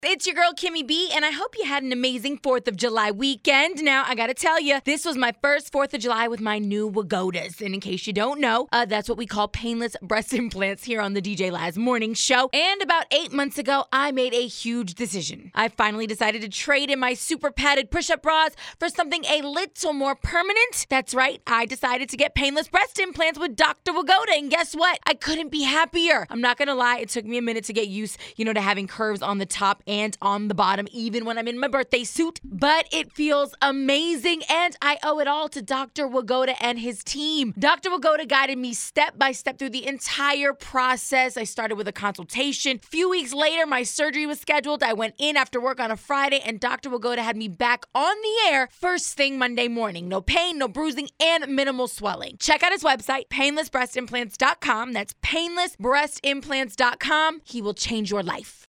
It's your girl, Kimmy B, and I hope you had an amazing 4th of July weekend. Now, I gotta tell you, this was my first 4th of July with my new Wagodas. And in case you don't know, that's what we call painless breast implants here on the DJ Laz Morning Show. And about 8 months ago, I made a huge decision. I finally decided to trade in my super padded push-up bras for something a little more permanent. That's right, I decided to get painless breast implants with Dr. Wagoda, and guess what? I couldn't be happier. I'm not gonna lie, it took me a minute to get used, to having curves on the top and on the bottom, even when I'm in my birthday suit. But it feels amazing, and I owe it all to Dr. Wagoda and his team. Dr. Wagoda guided me step by step through the entire process. I started with a consultation. A few weeks later, my surgery was scheduled. I went in after work on a Friday, and Dr. Wagoda had me back on the air first thing Monday morning. No pain, no bruising, and minimal swelling. Check out his website, painlessbreastimplants.com. That's painlessbreastimplants.com. He will change your life.